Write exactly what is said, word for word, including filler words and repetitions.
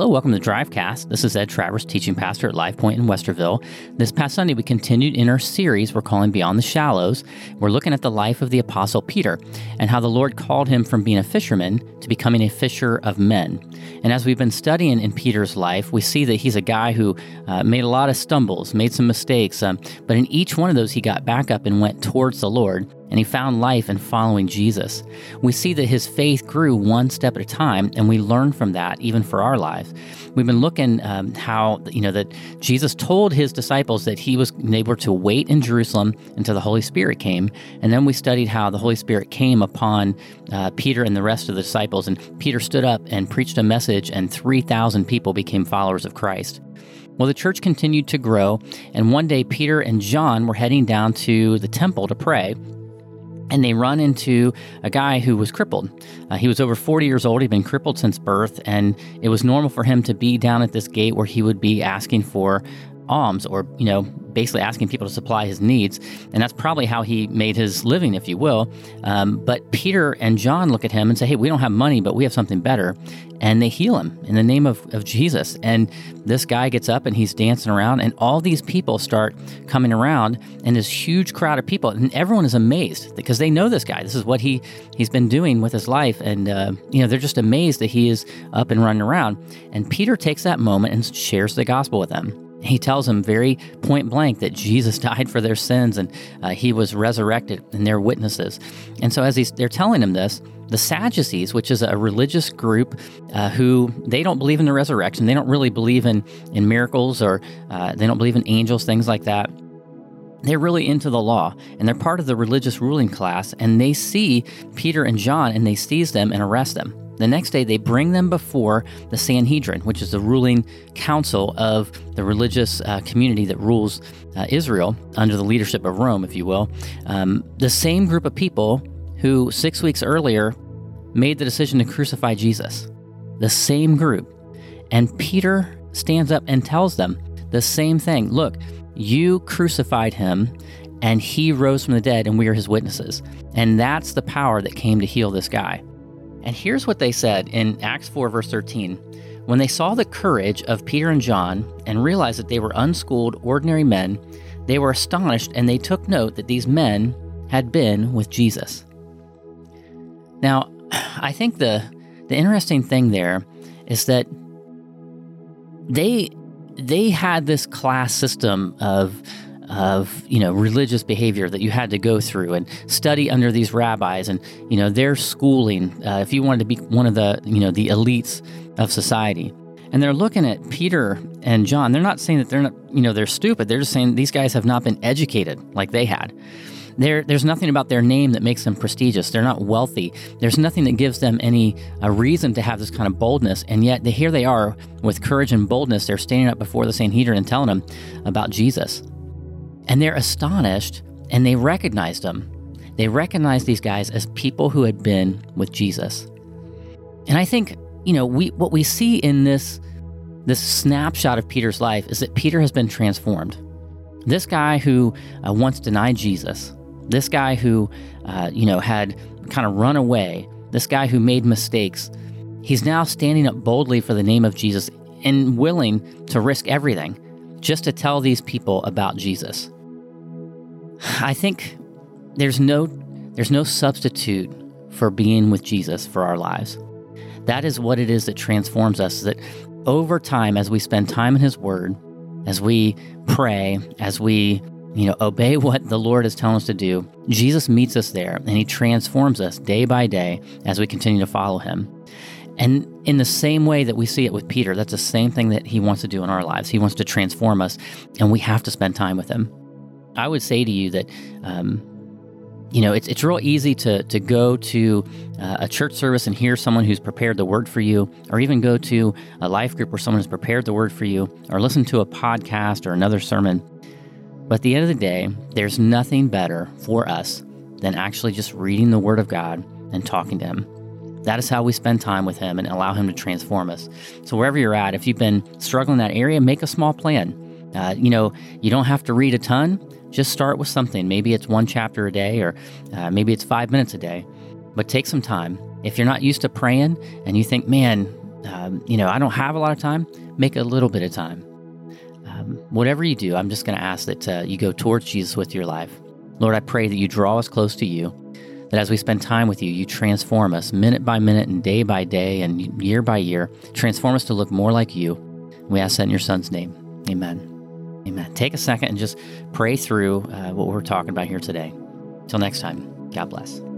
welcome to Drivecast. This is Ed Travers, teaching pastor at Life Point in Westerville. This past Sunday, we continued in our series we're calling Beyond the Shallows. We're looking at the life of the Apostle Peter and how the Lord called him from being a fisherman to becoming a fisher of men. And as we've been studying in Peter's life, we see that he's a guy who uh, made a lot of stumbles, made some mistakes, um, but in each one of those, he got back up and went towards the Lord. And he found life in following Jesus. We see that his faith grew one step at a time, and we learn from that even for our lives. We've been looking um, how, you know, that Jesus told his disciples that he was able to wait in Jerusalem until the Holy Spirit came. And then we studied how the Holy Spirit came upon uh, Peter and the rest of the disciples. And Peter stood up and preached a message, and three thousand people became followers of Christ. Well, the church continued to grow, and one day Peter and John were heading down to the temple to pray. And they run into a guy who was crippled. Uh, he was over forty years old. He'd been crippled since birth, and it was normal for him to be down at this gate where he would be asking for alms, or, you know, basically asking people to supply his needs. And that's probably how he made his living, if you will. Um, but Peter and John look at him and say, hey, we don't have money, but we have something better. And they heal him in the name of, of Jesus. And this guy gets up and he's dancing around, and all these people start coming around, and this huge crowd of people, and everyone is amazed because they know this guy. This is what he, he's been doing with his life. And, uh, you know, they're just amazed that he is up and running around. And Peter takes that moment and shares the gospel with them. He tells them very point blank that Jesus died for their sins, and uh, he was resurrected, and they're witnesses. And so as he's, they're telling him this, the Sadducees, which is a religious group uh, who, they don't believe in the resurrection. They don't really believe in, in miracles, or uh, they don't believe in angels, things like that. They're really into the law, and they're part of the religious ruling class, and they see Peter and John, and they seize them and arrest them. The next day, they bring them before the Sanhedrin, which is the ruling council of the religious uh, community that rules uh, Israel under the leadership of Rome, if you will. Um, the same group of people who six weeks earlier made the decision to crucify Jesus. The same group. And Peter stands up and tells them the same thing. Look, you crucified him, and he rose from the dead, and we are his witnesses. And that's the power that came to heal this guy. And here's what they said in Acts four, verse thirteen. When they saw the courage of Peter and John and realized that they were unschooled, ordinary men, they were astonished, and they took note that these men had been with Jesus. Now, I think the the interesting thing there is that they they had this class system of of, you know, religious behavior that you had to go through and study under these rabbis, and, you know, their schooling, uh, if you wanted to be one of the, you know, the elites of society. And they're looking at Peter and John. They're not saying that they're not, you know, they're stupid. They're just saying these guys have not been educated like they had. There, there's nothing about their name that makes them prestigious. They're not wealthy. There's nothing that gives them any uh, reason to have this kind of boldness. And yet, they, here they are with courage and boldness. They're standing up before the Sanhedrin and telling them about Jesus. And they're astonished, and they recognized them. They recognized these guys as people who had been with Jesus. And I think, you know, we what we see in this, this snapshot of Peter's life is that Peter has been transformed. This guy who uh, once denied Jesus, this guy who, uh, you know, had kind of run away, this guy who made mistakes, he's now standing up boldly for the name of Jesus and willing to risk everything just to tell these people about Jesus. I think there's no there's no substitute for being with Jesus for our lives. That is what it is that transforms us, that over time, as we spend time in his word, as we pray, as we, you know, obey what the Lord is telling us to do, Jesus meets us there, and he transforms us day by day as we continue to follow him. And in the same way that we see it with Peter, that's the same thing that he wants to do in our lives. He wants to transform us, and we have to spend time with him. I would say to you that, um, you know, it's it's real easy to to go to uh, a church service and hear someone who's prepared the word for you, or even go to a life group where someone has prepared the word for you, or listen to a podcast or another sermon. But at the end of the day, there's nothing better for us than actually just reading the word of God and talking to him. That is how we spend time with him and allow him to transform us. So wherever you're at, if you've been struggling in that area, make a small plan. Uh, you know, you don't have to read a ton. Just start with something. Maybe it's one chapter a day, or uh, maybe it's five minutes a day. But take some time. If you're not used to praying and you think, man, um, you know, I don't have a lot of time. Make a little bit of time. Um, whatever you do, I'm just going to ask that uh, you go towards Jesus with your life. Lord, I pray that you draw us close to you, that as we spend time with you, you transform us minute by minute and day by day and year by year. Transform us to look more like you. We ask that in your Son's name. Amen. Amen. Take a second and just pray through uh, what we're talking about here today. Till next time, God bless.